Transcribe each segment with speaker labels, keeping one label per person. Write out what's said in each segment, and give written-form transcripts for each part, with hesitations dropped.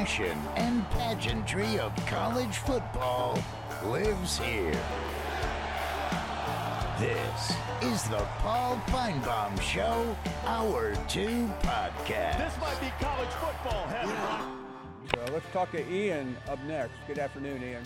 Speaker 1: passion and pageantry of college football lives here. This is the Paul Feinbaum Show, Hour 2 podcast.
Speaker 2: This might be college football heaven.
Speaker 3: So let's talk to Ian up next. Good afternoon, Ian.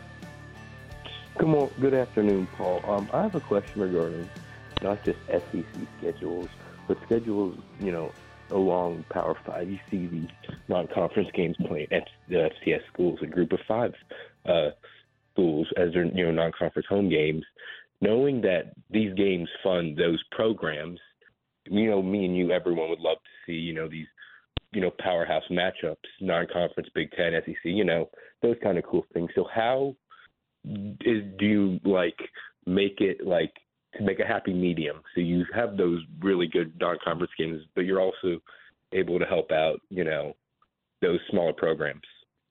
Speaker 4: Good afternoon, Paul. I have a question regarding not just SEC schedules, but schedules, along Power 5. You see the non-conference games playing at the FCS schools, a group of 5 schools as their, non-conference home games. Knowing that these games fund those programs, me and you, everyone would love to see, these, powerhouse matchups, non-conference, Big Ten, SEC, those kind of cool things. So how do you make it to make a happy medium? So you have those really good non-conference games, but you're also able to help out, those smaller programs.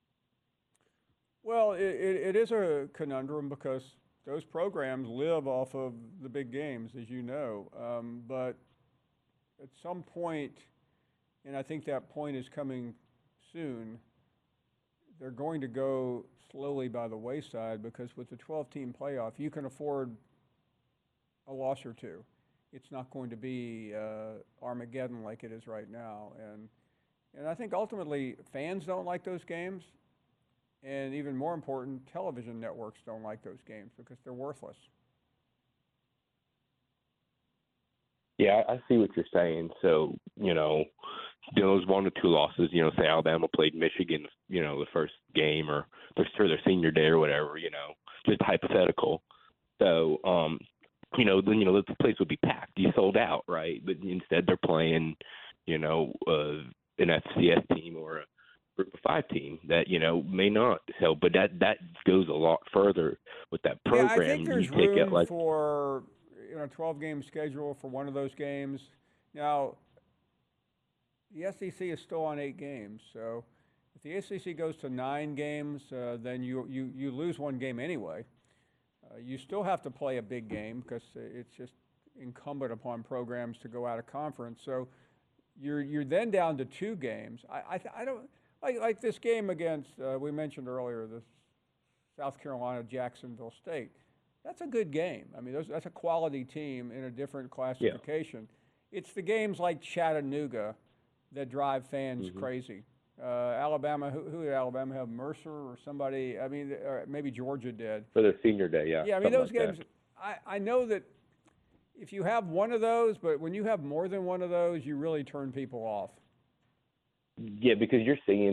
Speaker 3: Well, it is a conundrum because those programs live off of the big games, as you know. But at some point, and I think that point is coming soon, they're going to go slowly by the wayside because with the 12-team playoff, you can afford a loss or two. It's not going to be Armageddon like it is right now. And I think ultimately fans don't like those games. And even more important, television networks don't like those games because they're worthless.
Speaker 4: Yeah, I see what you're saying. So, those 1 or 2 losses, say Alabama played Michigan, the first game or their senior day or whatever, just hypothetical. So, the place would be packed. You sold out, right? But instead they're playing, an FCS team or a group of 5 team that, may not help. But that goes a lot further with that program.
Speaker 3: Yeah, I think there's room for, 12-game schedule for one of those games. Now, the SEC is still on 8 games. So if the SEC goes to 9 games, then you lose one game anyway. You still have to play a big game because it's just incumbent upon programs to go out of conference. So you're then down to 2 games. I don't like this game against we mentioned earlier, the South Carolina Jacksonville State. That's a good game. I mean, that's a quality team in a different classification. Yeah. It's the games like Chattanooga that drive fans crazy. Alabama, who did Alabama have? Mercer or somebody? I mean, or maybe Georgia did.
Speaker 4: For the senior day, yeah.
Speaker 3: Yeah, I mean, those games, I know that if you have one of those, but when you have more than one of those, you really turn people off.
Speaker 4: Yeah, because you're seeing,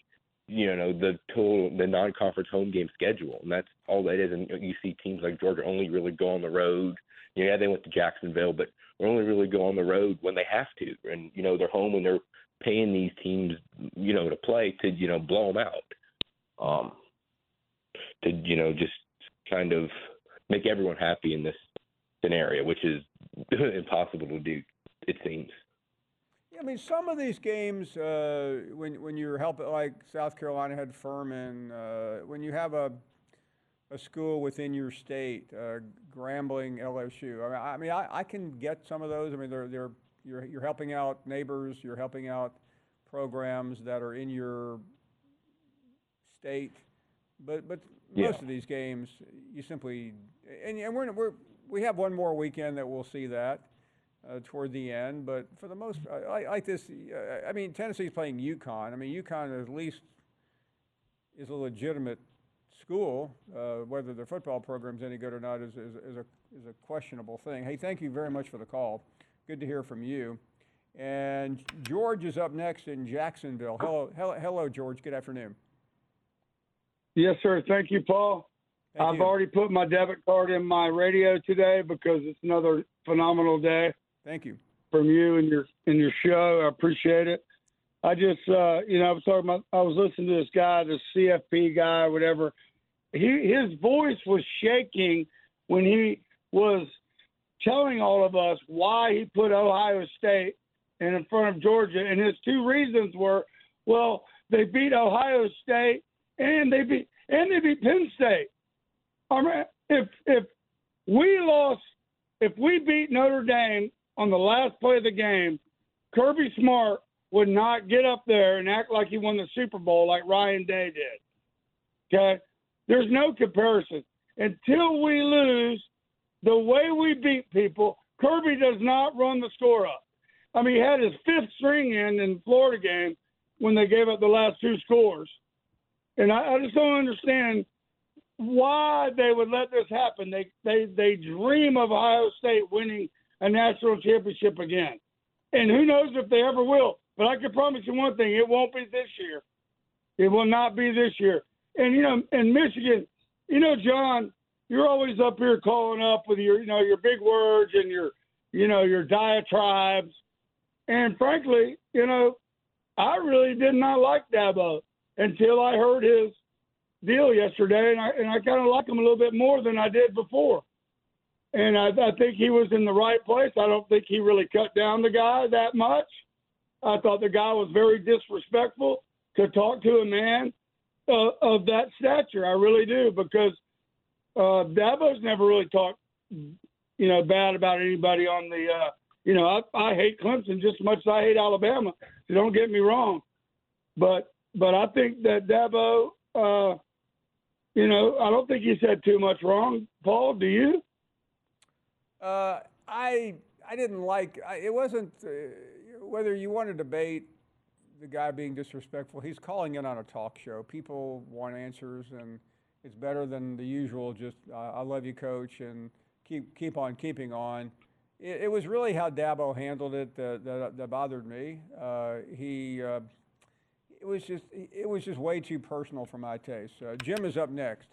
Speaker 4: the non-conference home game schedule, and that's all that is. And you see teams like Georgia only really go on the road. Yeah, they went to Jacksonville, but they only really go on the road when they have to. And, they're home and they're paying these teams, to play to, blow them out, to, just kind of make everyone happy in this scenario, which is impossible to do, it seems.
Speaker 3: Yeah, I mean, some of these games, when you're helping, like South Carolina had Furman, when you have a school within your state, Grambling, LSU. I can get some of those. I mean, you're helping out neighbors, you're helping out programs that are in your state, but most of these games you simply and we have one more weekend that we'll see that toward the end, but for the most like this, I mean, Tennessee's playing UConn. I mean, UConn at least is a legitimate school. Whether their football program's any good or not is a questionable thing. Hey, thank you very much for the call. Good to hear from you. And George is up next in Jacksonville. Hello, George. Good afternoon.
Speaker 5: Yes, sir. Thank you, Paul. I've already put my debit card in my radio today because it's another phenomenal day.
Speaker 3: Thank you.
Speaker 5: From you and your show. I appreciate it. I just, I was listening to this guy, this CFP guy, whatever. His voice was shaking when he was telling all of us why he put Ohio State in front of Georgia. And his 2 reasons were, well, they beat Ohio State and they beat Penn State. If we beat Notre Dame on the last play of the game, Kirby Smart would not get up there and act like he won the Super Bowl like Ryan Day did. Okay? There's no comparison. Until we lose the way we beat people, Kirby does not run the score up. I mean, he had his fifth string in the Florida game when they gave up the last two scores. And I just don't understand why they would let this happen. They dream of Ohio State winning a national championship again. And who knows if they ever will. But I can promise you one thing, it won't be this year. It will not be this year. And, in Michigan, John, you're always up here calling up with your big words and your diatribes. And frankly, I really did not like Dabo until I heard his deal yesterday, and I kind of like him a little bit more than I did before. And I think he was in the right place. I don't think he really cut down the guy that much. I thought the guy was very disrespectful to talk to a man of that stature. I really do, because Dabo's never really talked, bad about anybody on the I hate Clemson just as much as I hate Alabama. So don't get me wrong, but I think that Dabo, I don't think he said too much wrong. Paul, do you?
Speaker 3: I didn't like. It wasn't whether you want to debate the guy being disrespectful. He's calling in on a talk show. People want answers, and it's better than the usual. Just I love you, coach, and keep on keeping on. It was really how Dabo handled it that bothered me. It was just way too personal for my taste. Jim is up next.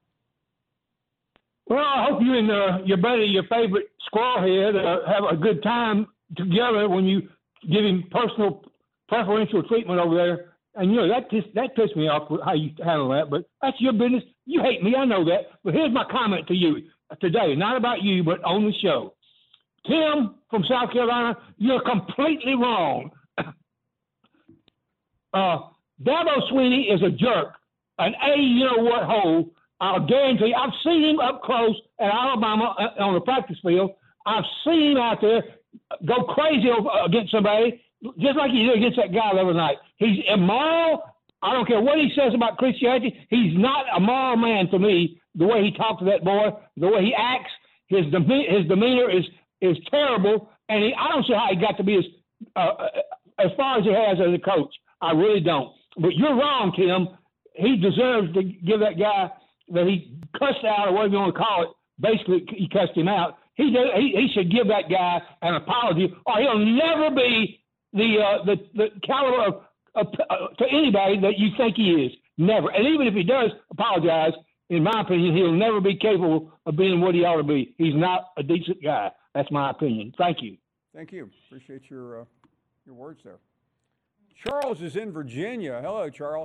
Speaker 6: Well, I hope you and your favorite squirrelhead have a good time together when you give him personal preferential treatment over there. And that pissed me off how you handle that. But that's your business. You hate me, I know that. But here's my comment to you today, not about you, but on the show. Tim from South Carolina, you're completely wrong. Dabo Swinney is a jerk, an you-know-what hole. I'll guarantee you, I've seen him up close at Alabama on the practice field. I've seen him out there go crazy against somebody, just like he did against that guy the other night. He's immoral. I don't care what he says about Christianity. He's not a moral man to me, the way he talks to that boy, the way he acts. His demeanor is terrible, and I don't see how he got to be as far as he has as a coach. I really don't. But you're wrong, Tim. He deserves to give that guy that he cussed out, or whatever you want to call it. Basically, he cussed him out. He should give that guy an apology, or he'll never be the caliber to anybody that you think he is. Never. And even if he does apologize, in my opinion, he'll never be capable of being what he ought to be. He's not a decent guy. That's my opinion. Thank you.
Speaker 3: Thank you. Appreciate your words there. Charles is in Virginia. Hello, Charles.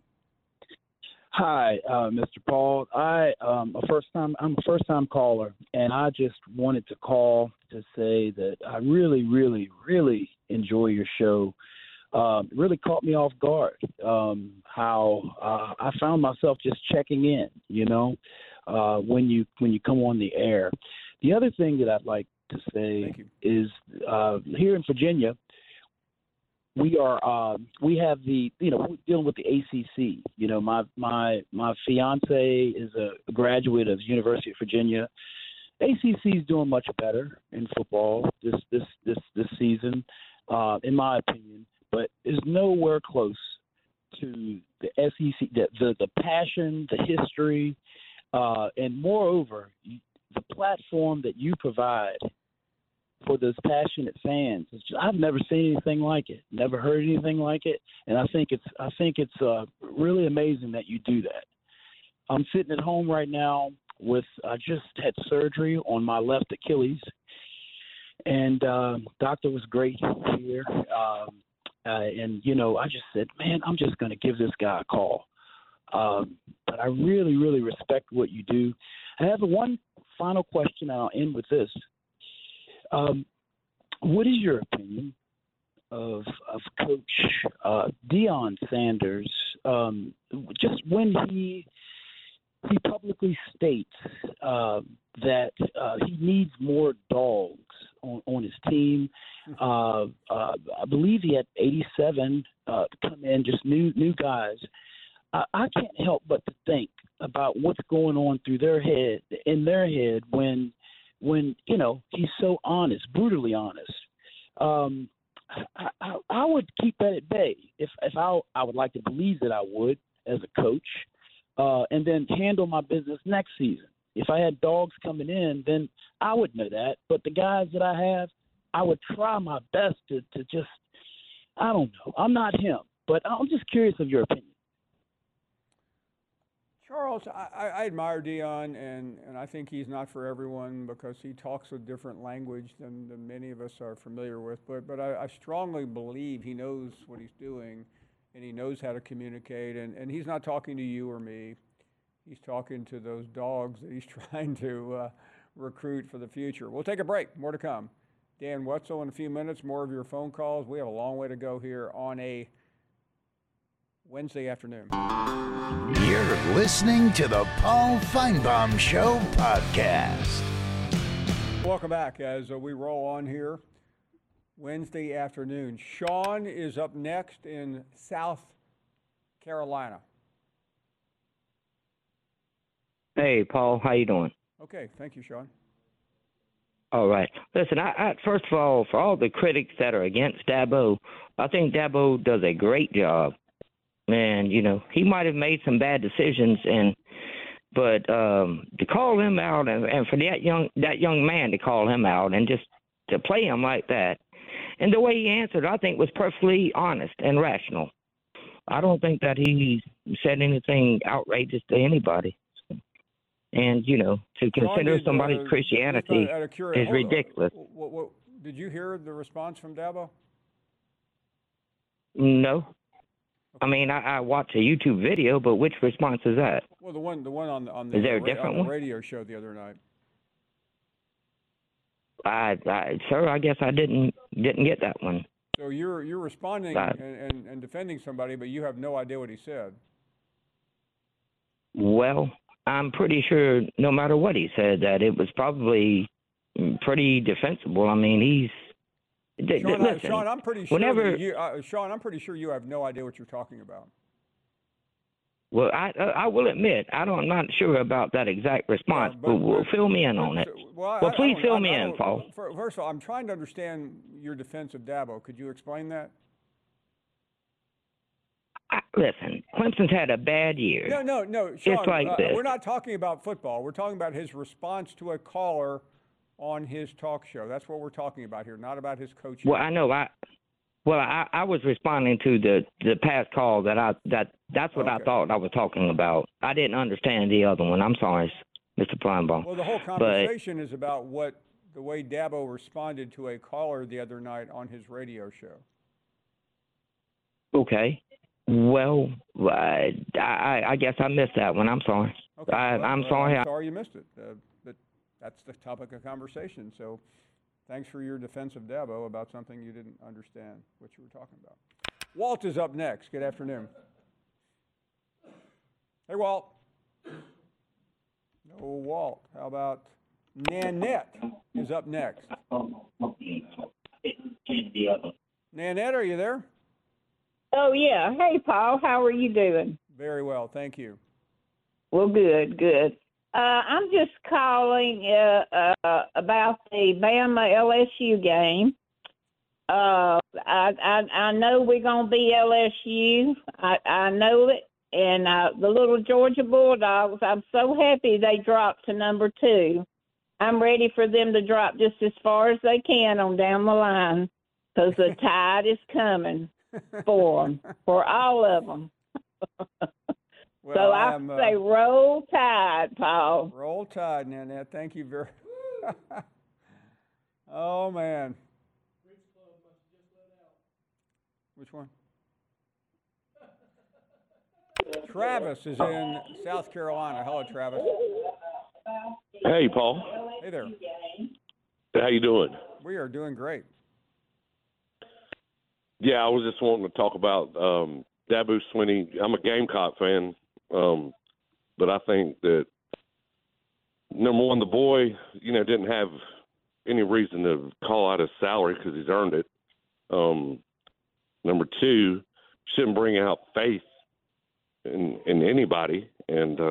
Speaker 7: Hi, Mr. Paul. I'm a first-time caller, and I just wanted to call to say that I really, really, really enjoy your show. It really caught me off guard. How I found myself just checking in, when you come on the air. The other thing that I'd like to say is here in Virginia, we have we're dealing with the ACC. My fiance is a graduate of University of Virginia. ACC is doing much better in football this season, in my opinion, but is nowhere close to the SEC. The passion, the history, and moreover, the platform that you provide for those passionate fans. I've never seen anything like it, never heard anything like it, and I think it's really amazing that you do that. I'm sitting at home right now I just had surgery on my left Achilles, and doctor was great here, and I just said, man, I'm just going to give this guy a call. But I really, really respect what you do. I have one final question. I'll end with this. What is your opinion of Coach Deion Sanders? Just when he publicly states that he needs more dogs on his team. I believe he had 87 come in, just new guys. I can't help but to think about what's going on in their head when he's so honest, brutally honest. I would keep that at bay if I would like to believe that I would as a coach, and then handle my business next season. If I had dogs coming in, then I would know that. But the guys that I have, I would try my best to just, I don't know. I'm not him, but I'm just curious of your opinion.
Speaker 3: Charles, I admire Deion, and I think he's not for everyone because he talks a different language than many of us are familiar with. But I strongly believe he knows what he's doing, and he knows how to communicate. And he's not talking to you or me. He's talking to those dogs that he's trying to recruit for the future. We'll take a break. More to come. Dan Wetzel in a few minutes. More of your phone calls. We have a long way to go here on a Wednesday afternoon.
Speaker 1: You're listening to the Paul Feinbaum Show podcast.
Speaker 3: Welcome back as we roll on here Wednesday afternoon. Sean is up next in South Carolina.
Speaker 8: Hey, Paul, how you doing?
Speaker 3: Okay, thank you, Sean.
Speaker 8: All right. Listen, I first of all, for all the critics that are against Dabo, I think Dabo does a great job. And, he might have made some bad decisions, but to call him out and for that young man to call him out and just to play him like that, and the way he answered, I think was perfectly honest and rational. I don't think that he said anything outrageous to anybody. And, to consider somebody's Christianity is ridiculous.
Speaker 3: What, did you hear the response from Dabo?
Speaker 8: No. I mean, I watched a YouTube video, but which response is that?
Speaker 3: Well, the one on the,
Speaker 8: is there a different one?
Speaker 3: Radio show the other night.
Speaker 8: Sir, I guess I didn't get that one.
Speaker 3: So you're responding and defending somebody, but you have no idea what he said.
Speaker 8: Well, I'm pretty sure no matter what he said, that it was probably pretty defensible. I mean, he's
Speaker 3: Sean, I'm pretty sure Sean, I'm pretty sure you have no idea what you're talking about.
Speaker 8: Well, I will admit, I'm not sure about that exact response, but fill me in on it. Well, please fill me in, Paul.
Speaker 3: First of all, I'm trying to understand your defense of Dabo. Could you explain that?
Speaker 8: Listen, Clemson's had a bad year.
Speaker 3: No, Sean,
Speaker 8: it's like this.
Speaker 3: We're not talking about football. We're talking about his response to a caller on his talk show. That's what we're talking about here, not about his coaching.
Speaker 8: Well, I know. I was responding to the past call that's what I thought I was talking about. I didn't understand the other one. I'm sorry, Mr. Feinbaum.
Speaker 3: Well, the whole conversation is about the way Dabo responded to a caller the other night on his radio show.
Speaker 8: Okay. Well, I guess I missed that one. I'm sorry.
Speaker 3: Okay.
Speaker 8: I'm sorry.
Speaker 3: I'm sorry you missed it. But that's the topic of conversation. So thanks for your defense of Dabo about something you didn't understand what you were talking about. Walt is up next. Good afternoon. Hey, Walt. No, Walt. How about Nanette is up next? Nanette, are you there?
Speaker 9: Oh, yeah. Hey, Paul, how are you doing?
Speaker 3: Very well, thank you.
Speaker 9: Well, good. I'm just calling about the Bama LSU game. I know we're going to be LSU. I know it. And the little Georgia Bulldogs, I'm so happy they dropped to number 2. I'm ready for them to drop just as far as they can on down the line because the tide is coming. For them, for all of them.
Speaker 3: Well,
Speaker 9: so I say roll tide, Paul.
Speaker 3: Roll tide, Nanette. Thank you very Oh, man. Which one? Travis is in South Carolina. Hello, Travis.
Speaker 10: Hey, Paul.
Speaker 3: Hey there.
Speaker 10: How you doing?
Speaker 3: We are doing great.
Speaker 10: Yeah, I was just wanting to talk about Dabo Swinney. I'm a Gamecock fan, but I think that, number one, the boy, didn't have any reason to call out his salary because he's earned it. Number two, shouldn't bring out faith in anybody. And,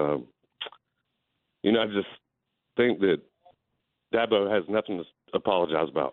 Speaker 10: I just think that Dabo has nothing to apologize about.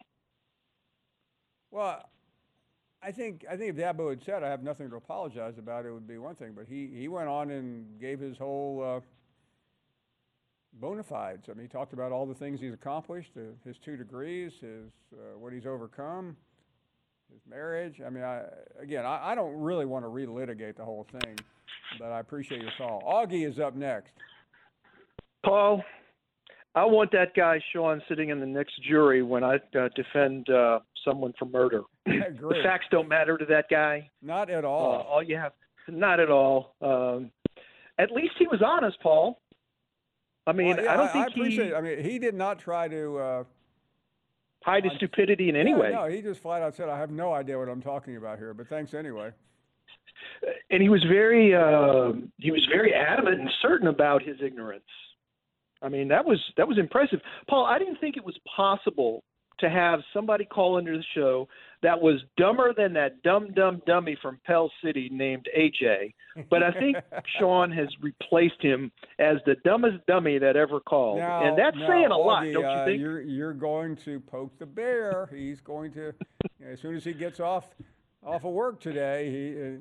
Speaker 3: Well, I think if Dabo had said, I have nothing to apologize about, it would be one thing. But he went on and gave his whole bona fides. I mean, he talked about all the things he's accomplished, his 2 degrees, his what he's overcome, his marriage. I mean, I don't really want to relitigate the whole thing, but I appreciate your call. Augie is up next.
Speaker 11: Paul, I want that guy, Sean, sitting in the next jury when I defend someone for murder. The facts don't matter to that guy.
Speaker 3: Not at all.
Speaker 11: All you have, not at all. At least he was honest, Paul. I mean,
Speaker 3: well, yeah,
Speaker 11: I don't think
Speaker 3: I appreciate it. I mean, he did not try to
Speaker 11: hide his stupidity in any way.
Speaker 3: No, he just flat out said, I have no idea what I'm talking about here, but thanks anyway.
Speaker 11: And he was very adamant and certain about his ignorance. I mean, that was impressive. Paul, I didn't think it was possible to have somebody call into the show that was dumber than that dumb dummy from Pell City named AJ. But I think Sean has replaced him as the dumbest dummy that ever called. And that's saying a lot, don't you think?
Speaker 3: You're going to poke the bear. He's going to, as soon as he gets off of work today,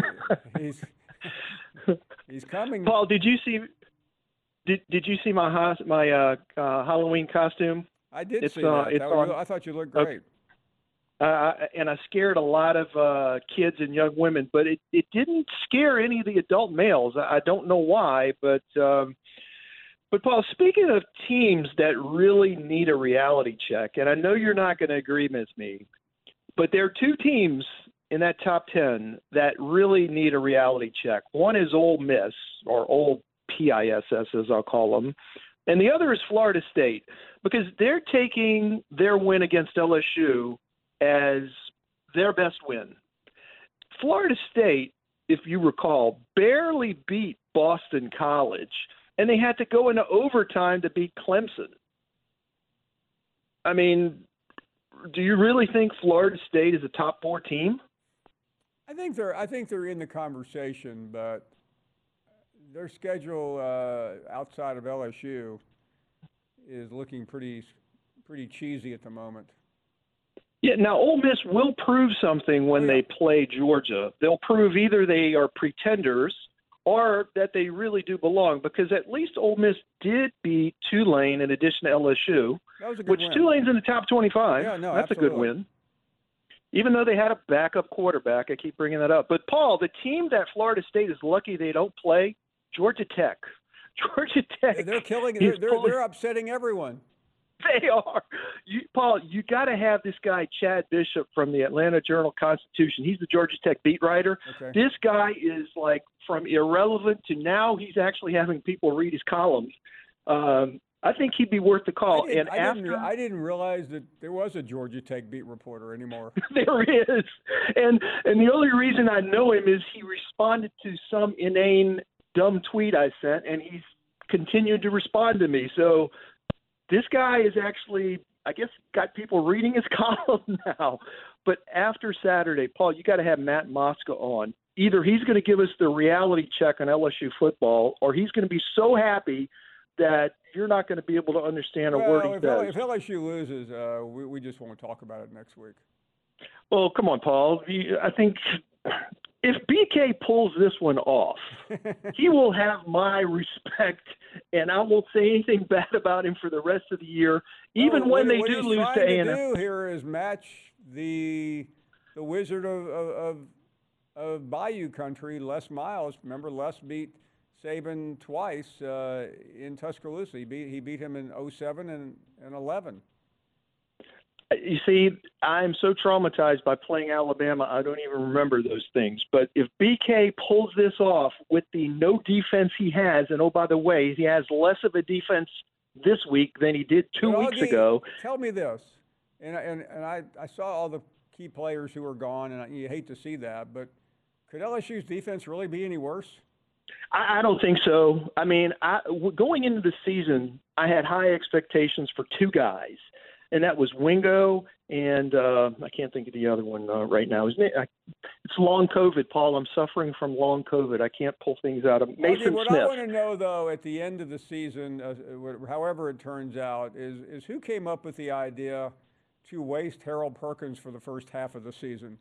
Speaker 3: he's coming.
Speaker 11: Paul, did you see my Halloween costume?
Speaker 3: I did see that. I thought you looked great.
Speaker 11: And I scared a lot of kids and young women, but it didn't scare any of the adult males. I don't know why, but Paul, speaking of teams that really need a reality check, and I know you're not going to agree with me, but there are 2 teams in that top 10 that really need a reality check. One is Ole Miss, or Ole PISS, as I'll call them. And the other is Florida State, because they're taking their win against LSU as their best win. Florida State, if you recall, barely beat Boston College, and they had to go into overtime to beat Clemson. I mean, do you really think Florida State is a top 4 team?
Speaker 3: I think they're in the conversation, but their schedule outside of LSU is looking pretty cheesy at the moment.
Speaker 11: Yeah, now Ole Miss will prove something when they play Georgia. They'll prove either they are pretenders or that they really do belong, because at least Ole Miss did beat Tulane in addition to LSU,
Speaker 3: that was a good
Speaker 11: which
Speaker 3: win.
Speaker 11: Tulane's in the top 25.
Speaker 3: Yeah, no,
Speaker 11: that's
Speaker 3: absolutely.
Speaker 11: a good win. Even though they had a backup quarterback, I keep bringing that up. But, Paul, the team that Florida State is lucky they don't play, Georgia Tech. Georgia Tech.
Speaker 3: They're killing it. They're upsetting everyone.
Speaker 11: They are. Paul, you got to have this guy, Chad Bishop, from the Atlanta Journal-Constitution. He's the Georgia Tech beat writer.
Speaker 3: Okay.
Speaker 11: This guy is like from irrelevant to now he's actually having people read his columns. I think he'd be worth the call.
Speaker 3: I didn't realize that there was a Georgia Tech beat reporter anymore.
Speaker 11: There is. And the only reason I know him is he responded to some inane, dumb tweet I sent, and he's continued to respond to me. So this guy is actually, I guess, got people reading his column now. But after Saturday, Paul, you got to have Matt Mosca on. Either he's going to give us the reality check on LSU football, or he's going to be so happy that you're not going to be able to understand a word he says.
Speaker 3: If LSU loses, we just won't talk about it next week.
Speaker 11: Well, come on, Paul. I think if BK pulls this one off, he will have my respect, and I won't say anything bad about him for the rest of the year, even when they do lose to A&M.
Speaker 3: What he's trying to do here is match the Wizard of Bayou Country, Les Miles. Remember, Les beat Saban twice in Tuscaloosa. He beat him in 07 and 11.
Speaker 11: You see, I'm so traumatized by playing Alabama, I don't even remember those things. But if BK pulls this off with the no defense he has, and oh, by the way, he has less of a defense this week than he did 2 weeks ago.
Speaker 3: Tell me this, and I saw all the key players who are gone, and you hate to see that, but could LSU's defense really be any worse?
Speaker 11: I don't think so. I mean, going into the season, I had high expectations for two guys, and that was Wingo and I can't think of the other one right now. It's long COVID, Paul. I'm suffering from long COVID. I can't pull things out of Mason
Speaker 3: what
Speaker 11: Smith.
Speaker 3: I want to know, though, at the end of the season, however it turns out, is who came up with the idea to waste Harold Perkins for the first half of the season?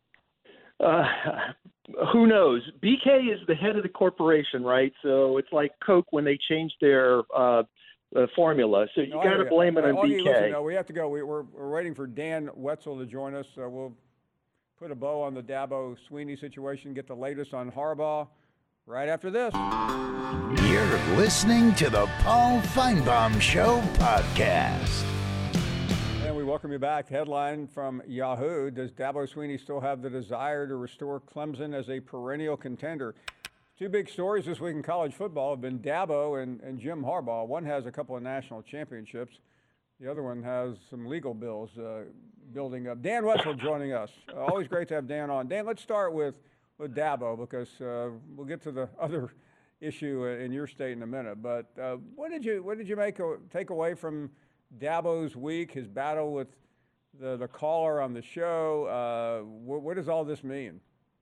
Speaker 11: Who knows? BK is the head of the corporation, right? So it's like Coke when they changed their formula. So you got to blame it on BK.
Speaker 3: Listen, no, we have to go. We're waiting for Dan Wetzel to join us. We'll put a bow on the Dabo Swinney situation, get the latest on Harbaugh right after this.
Speaker 1: You're listening to the Paul Feinbaum Show podcast.
Speaker 3: And we welcome you back. Headline from Yahoo: Does Dabo Swinney still have the desire to restore Clemson as a perennial contender? Two big stories this week in college football have been Dabo and Jim Harbaugh. One has a couple of national championships. The other one has some legal bills building up. Dan Wetzel joining us. Always great to have Dan on. Dan, let's start with Dabo because we'll get to the other issue in your state in a minute. But what did you take away from Dabo's week, his battle with the caller on the show? What does all this mean?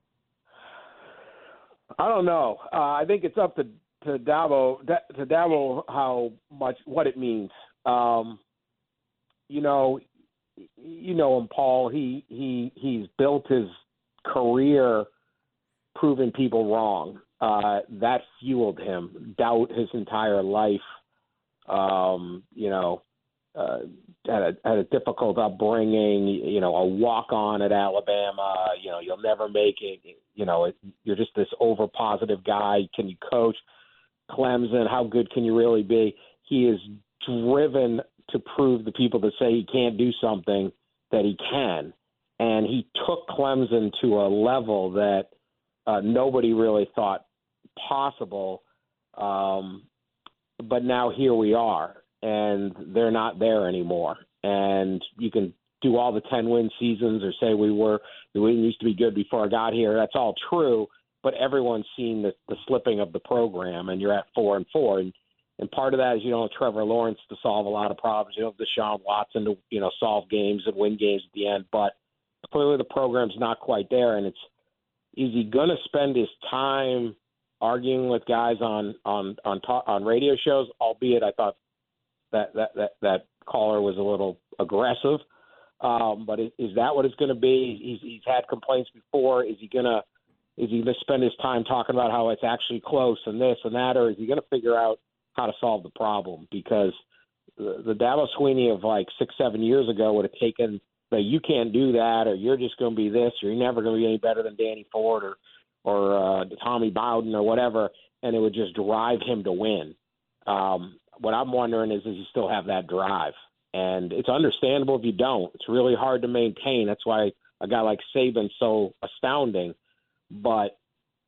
Speaker 12: I don't know. I think it's up to Dabo how much what it means. You know him, Paul. He's built his career proving people wrong. That fueled him. Doubt his entire life. Had a difficult upbringing, a walk-on at Alabama, you'll never make it, you're just this over-positive guy. Can you coach Clemson? How good can you really be? He is driven to prove to people that say he can't do something that he can. And he took Clemson to a level that nobody really thought possible. But now here we are. And they're not there anymore. And you can do all the 10-win seasons or say we used to be good before I got here. That's all true, but everyone's seen the slipping of the program, and you're at 4-4. And part of that is you don't have Trevor Lawrence to solve a lot of problems. You don't have Deshaun Watson to solve games and win games at the end. But clearly the program's not quite there. And is he going to spend his time arguing with guys on radio shows? Albeit I thought that caller was a little aggressive. But is that what it's going to be? He's had complaints before. Is he going to spend his time talking about how it's actually close and this and that, or is he going to figure out how to solve the problem? Because the Dabo Swinney of like 6-7 years ago would have taken the you can't do that, or you're just going to be this, or you're never going to be any better than Danny Ford or Tommy Bowden or whatever, and it would just drive him to win. What I'm wondering is, does he still have that drive? And it's understandable if you don't. It's really hard to maintain. That's why a guy like Saban's so astounding. But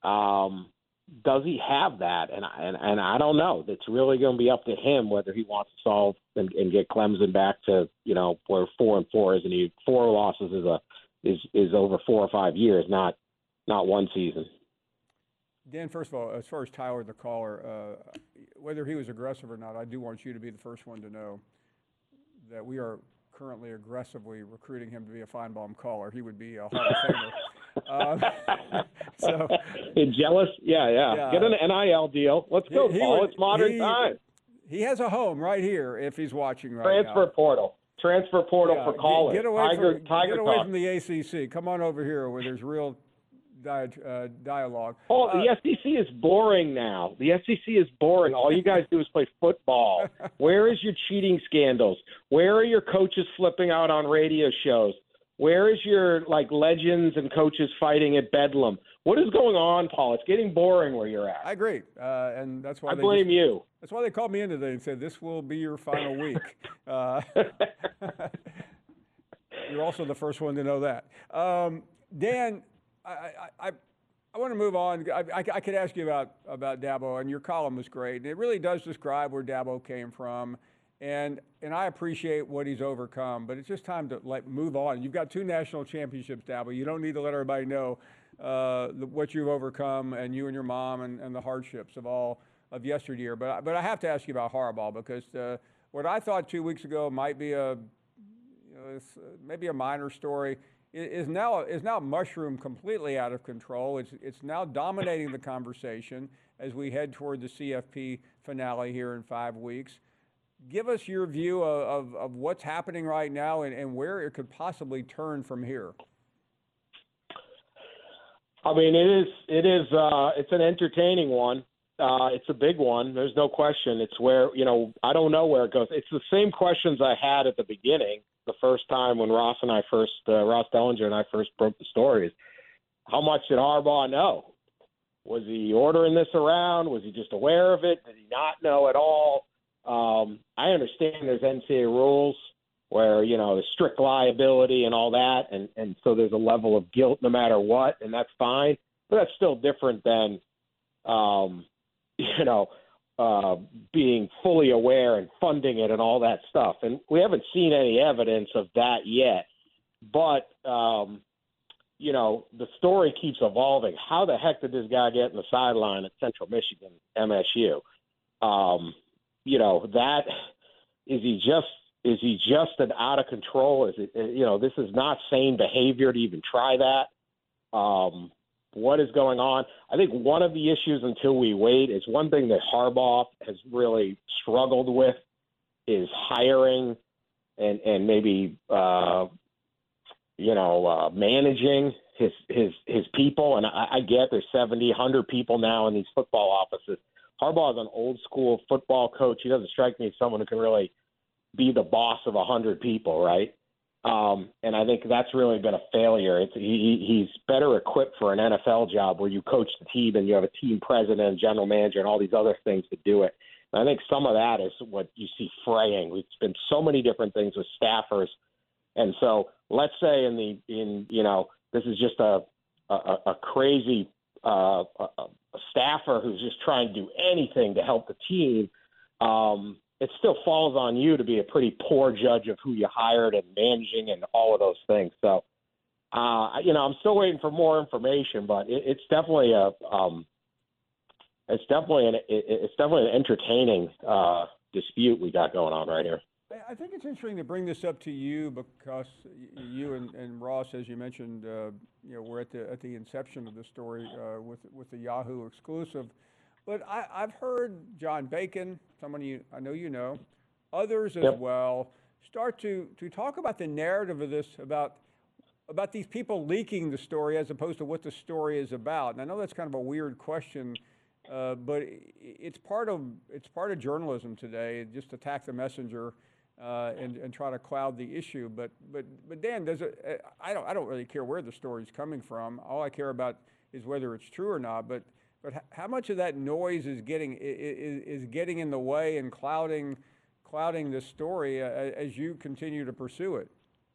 Speaker 12: does he have that? And I don't know. It's really going to be up to him whether he wants to solve and get Clemson back to where 4-4 is. And 4 losses is over 4 or 5 years, not one season.
Speaker 3: Dan, first of all, as far as Tyler, the caller, whether he was aggressive or not, I do want you to be the first one to know that we are currently aggressively recruiting him to be a Feinbaum caller. He would be a Hall of Famer. So,
Speaker 12: you're jealous? Yeah. Get an NIL deal. Let's go, Paul. It's modern time.
Speaker 3: He has a home right here if he's watching right
Speaker 12: Transfer
Speaker 3: now.
Speaker 12: Transfer portal for callers.
Speaker 3: Get away
Speaker 12: Tiger
Speaker 3: from the ACC. Come on over here where there's real dialogue.
Speaker 12: Oh, the SEC is boring now. The SEC is boring. All you guys do is play football. Where is your cheating scandals? Where are your coaches flipping out on radio shows? Where is your legends and coaches fighting at Bedlam? What is going on, Paul? It's getting boring where you're at.
Speaker 3: I agree, and that's why
Speaker 12: I blame you.
Speaker 3: That's why they called me in today and said this will be your final week. You're also the first one to know that, Dan. I want to move on. I could ask you about Dabo, and your column was great. And it really does describe where Dabo came from, and I appreciate what he's overcome. But it's just time to move on. You've got 2 national championships, Dabo. You don't need to let everybody know what you've overcome, and you and your mom, and the hardships of yesteryear. But I have to ask you about Harbaugh, because what I thought 2 weeks ago might be maybe a minor story is now mushroomed completely out of control. It's now dominating the conversation as we head toward the CFP finale here in 5 weeks. Give us your view of what's happening right now and where it could possibly turn from here.
Speaker 12: I mean, it's an entertaining one. It's a big one. There's no question. It's where, I don't know where it goes. It's the same questions I had at the beginning, the first time when Ross Dellinger and I first broke the stories. How much did Harbaugh know? Was he ordering this around? Was he just aware of it? Did he not know at all? I understand there's NCAA rules where, there's strict liability and all that, and so there's a level of guilt no matter what, and that's fine. But that's still different than, being fully aware and funding it and all that stuff. And we haven't seen any evidence of that yet. But, the story keeps evolving. How the heck did this guy get in the sideline at Central Michigan, MSU? That is he just an out of control? Is it, this is not sane behavior to even try that. What is going on? I think one of the issues until we wait is one thing that Harbaugh has really struggled with is hiring and maybe, managing his people. And I get there's 70, 100 people now in these football offices. Harbaugh is an old school football coach. He doesn't strike me as someone who can really be the boss of 100 people, right? And I think that's really been a failure. He's better equipped for an NFL job where you coach the team and you have a team president, general manager, and all these other things to do it. And I think some of that is what you see fraying. It's been so many different things with staffers. And so let's say this is just a crazy a staffer who's just trying to do anything to help the team. It still falls on you to be a pretty poor judge of who you hired and managing and all of those things. So, I'm still waiting for more information, but it's definitely an entertaining dispute we got going on right here.
Speaker 3: I think it's interesting to bring this up to you because you and Ross, as you mentioned, we're at the inception of the story with the Yahoo exclusive. But I've heard John Bacon, someone I know you know, others as well, start to talk about the narrative of this, about these people leaking the story as opposed to what the story is about. And I know that's kind of a weird question, but it's part of journalism today. Just attack the messenger and try to cloud the issue. But Dan, I don't really care where the story's coming from. All I care about is whether it's true or not. But how much of that noise is getting in the way and clouding this story as you continue to pursue it?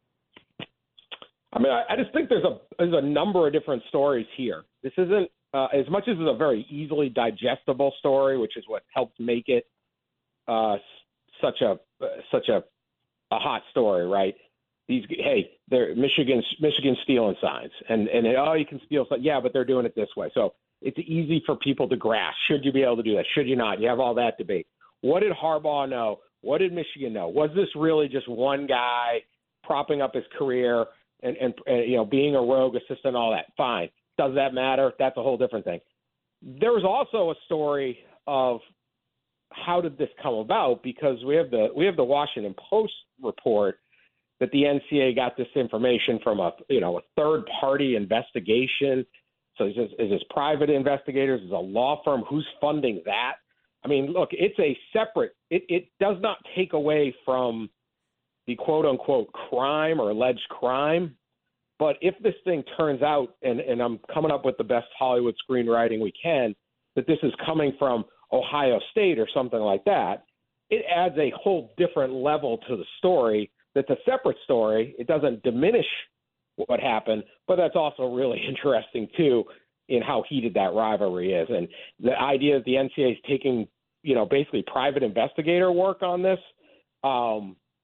Speaker 12: I mean, I just think there's a number of different stories here. This isn't as much as it's a very easily digestible story, which is what helped make it such a hot story, right? They're Michigan stealing signs, and you can steal signs. Yeah, but they're doing it this way. So it's easy for people to grasp. Should you be able to do that? Should you not? You have all that debate. What did Harbaugh know? What did Michigan know? Was this really just one guy propping up his career and being a rogue assistant and all that? Fine. Does that matter? That's a whole different thing. There was also a story of how did this come about, because we have the Washington Post report that the NCAA got this information from a third party investigation. So is this private investigators? Is a law firm? Who's funding that? I mean, look, it's a separate. It does not take away from the quote unquote crime or alleged crime. But if this thing turns out, and I'm coming up with the best Hollywood screenwriting we can, that this is coming from Ohio State or something like that, it adds a whole different level to the story. That's a separate story. It doesn't diminish what happened, but that's also really interesting too in how heated that rivalry is. And the idea that the NCAA is taking, basically private investigator work on this,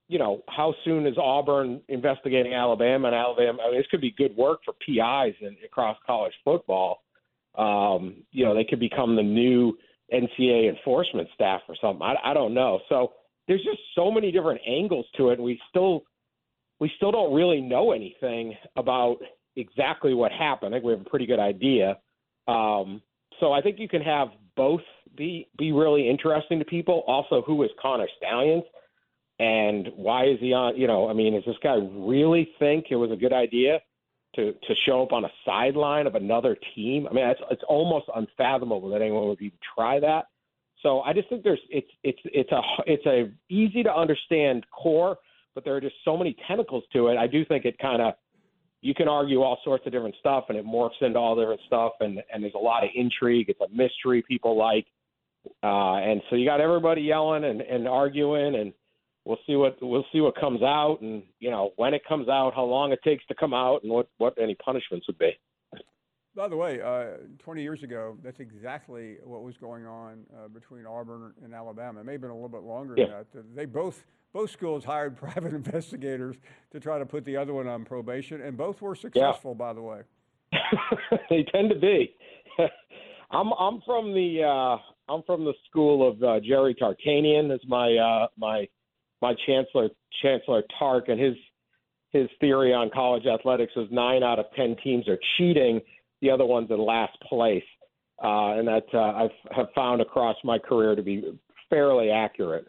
Speaker 12: how soon is Auburn investigating Alabama? And Alabama, I mean, this could be good work for PIs across college football. They could become the new NCAA enforcement staff or something. I don't know. So there's just so many different angles to it, and we still don't really know anything about exactly what happened. I think we have a pretty good idea. So I think you can have both be really interesting to people. Also, who is Connor Stalions, and why is he on? Does this guy really think it was a good idea to show up on a sideline of another team? I mean, it's almost unfathomable that anyone would even try that. So I just think it's a easy to understand core, but there are just so many tentacles to it. I do think it you can argue all sorts of different stuff, and it morphs into all different stuff, and there's a lot of intrigue. It's a mystery people like, and so you got everybody yelling and arguing, and we'll see what comes out, and when it comes out, how long it takes to come out, and what any punishments would be.
Speaker 3: By the way, 20 years ago, that's exactly what was going on between Auburn and Alabama. It may have been a little bit longer than that. They both schools hired private investigators to try to put the other one on probation, and both were successful, by the way.
Speaker 12: They tend to be. I'm from the school of Jerry Tarkanian. Is my Chancellor Tark, and his theory on college athletics is 9 out of 10 teams are cheating. The other one's in last place, and that I have found across my career to be fairly accurate.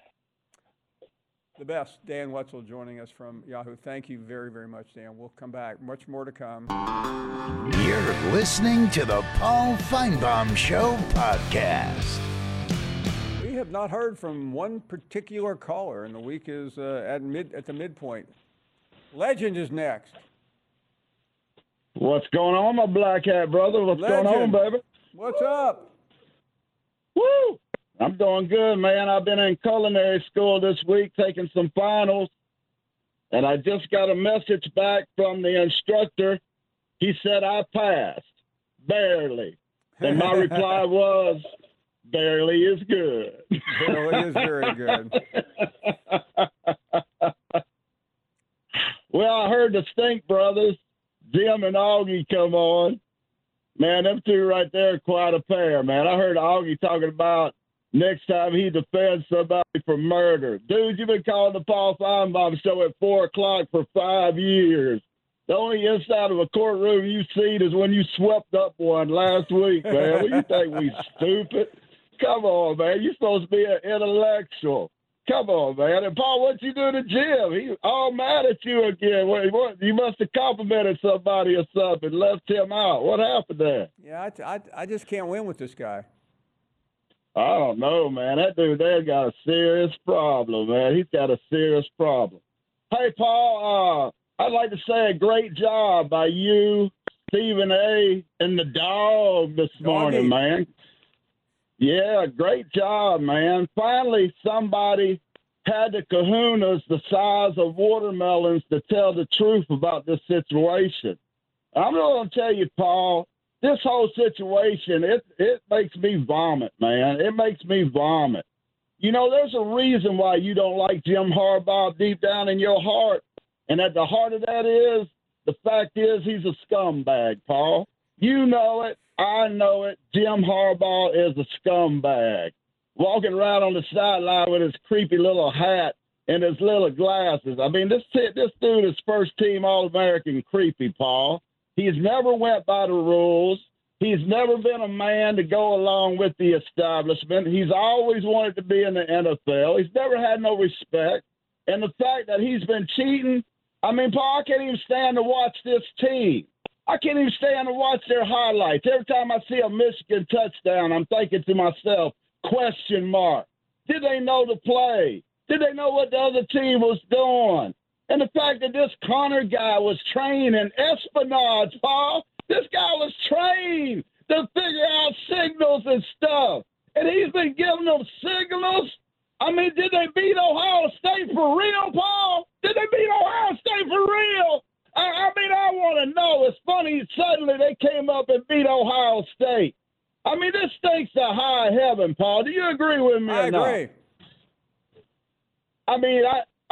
Speaker 3: The best, Dan Wetzel, joining us from Yahoo. Thank you very, very much, Dan. We'll come back. Much more to come.
Speaker 1: You're listening to the Paul Feinbaum Show podcast.
Speaker 3: We have not heard from one particular caller, and the week is at the midpoint. Legend is next.
Speaker 5: What's going on, my black hat brother? What's
Speaker 3: Legend.
Speaker 5: going on, baby?
Speaker 3: What's up?
Speaker 5: Woo! I'm doing good, man. I've been in culinary school this week taking some finals, and I just got a message back from the instructor. He said I passed, barely. And my reply was, barely is good.
Speaker 3: Barely is very good.
Speaker 5: Well, I heard the Stink Brothers, Jim and Augie, come on. Man, them two right there are quite a pair, man. I heard Augie talking about next time he defends somebody for murder. Dude, you've been calling the Paul Feinbaum Show at 4 o'clock for 5 years. The only inside of a courtroom you've seen is when you swept up one last week, man. What, you think we stupid? Come on, man. You're supposed to be an intellectual. Come on, man. And, Paul, what you do to Jim? He all mad at you again. What, you must have complimented somebody or something, left him out. What happened there?
Speaker 3: Yeah, I just can't win with this guy.
Speaker 5: I don't know, man. That dude there got a serious problem, man. He's got a serious problem. Hey, Paul, I'd like to say a great job by you, Stephen A., and the dog this morning, man. Yeah, great job, man. Finally, somebody had the kahunas the size of watermelons to tell the truth about this situation. I'm going to tell you, Paul, this whole situation, it makes me vomit, man. It makes me vomit. You know, there's a reason why you don't like Jim Harbaugh deep down in your heart. And at the heart of that is, the fact is he's a scumbag, Paul. You know it. I know it. Jim Harbaugh is a scumbag. Walking around on the sideline with his creepy little hat and his little glasses. I mean, this dude is first-team All-American creepy, Paul. He's never went by the rules. He's never been a man to go along with the establishment. He's always wanted to be in the NFL. He's never had no respect. And the fact that he's been cheating, I mean, Paul, I can't even stand to watch this team. I can't even stand to watch their highlights. Every time I see a Michigan touchdown, I'm thinking to myself, question mark. Did they know the play? Did they know what the other team was doing? And the fact that this Connor guy was trained in espionage, Paul, this guy was trained to figure out signals and stuff. And he's been giving them signals. I mean, did they beat Ohio State for real, Paul? Did they beat Ohio State for real? I mean, I want to know. It's funny, suddenly they came up and beat Ohio State. I mean, this stinks to high heaven, Paul. Do you agree with me or not?
Speaker 3: I agree.
Speaker 5: I mean,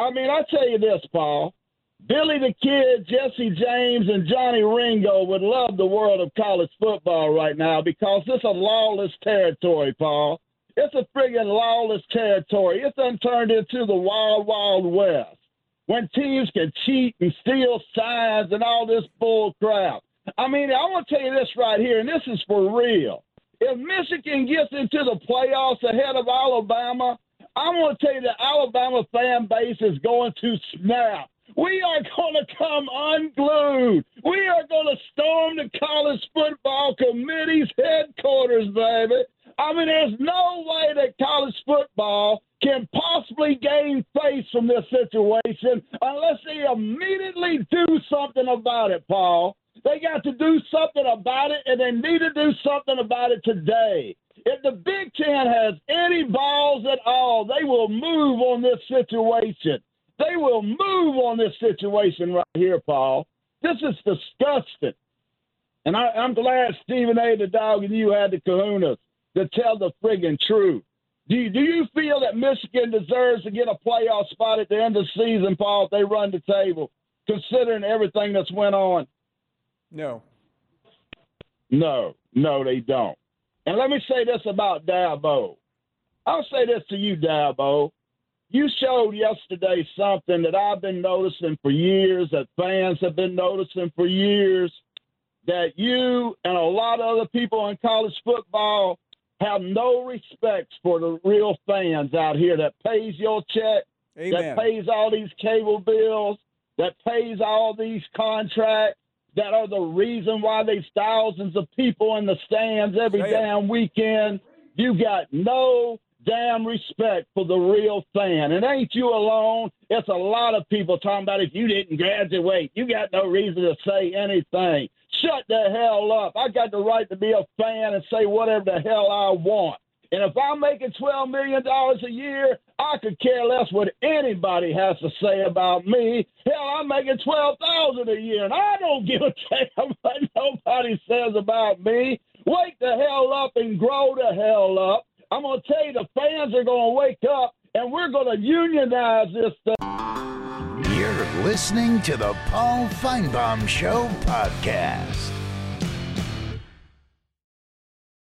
Speaker 13: I mean, I tell you this, Paul. Billy the Kid, Jesse James, and Johnny Ringo would love the world of college football right now because it's a lawless territory, Paul. It's a friggin' lawless territory. It's turned into the wild, wild west when teams can cheat and steal signs and all this bull crap. I mean, I want to tell you this right here, and this is for real. If Michigan gets into the playoffs ahead of Alabama, I'm going to tell you the Alabama fan base is going to snap. We are going to come unglued. We are going to storm the college football committee's headquarters, baby. I mean, there's no way that college football can possibly gain face from this situation unless they immediately do something about it, Paul. They got to do something about it, and they need to do something about it today. If the Big Ten has any balls at all, they will move on this situation. They will move on this situation right here, Paul. This is disgusting. And I'm glad Stephen A. the dog and you had the kahunas to tell the friggin' truth. Do you feel that Michigan deserves to get a playoff spot at the end of the season, Paul, if they run the table, considering everything that's went on?
Speaker 3: No.
Speaker 13: No, they don't. And let me say this about Dabo. I'll say this to you, Dabo. You showed yesterday something that I've been noticing for years, that fans have been noticing for years, that you and a lot of other people in college football have no respect for the real fans out here that pays your check,
Speaker 3: Amen.
Speaker 13: that pays all these cable bills, that pays all these contracts, that are the reason why there's thousands of people in the stands every damn weekend. You got no damn respect for the real fan. And ain't you alone. It's a lot of people talking about if you didn't graduate, you got no reason to say anything. Shut the hell up. I got the right to be a fan and say whatever the hell I want. And if I'm making $12 million a year, I could care less what anybody has to say about me. Hell, I'm making $12,000 a year, and I don't give a damn what nobody says about me. Wake the hell up and grow the hell up. I'm going to tell you, the fans are going to wake up, and we're going to unionize this thing.
Speaker 1: You're listening to the Paul Feinbaum Show podcast.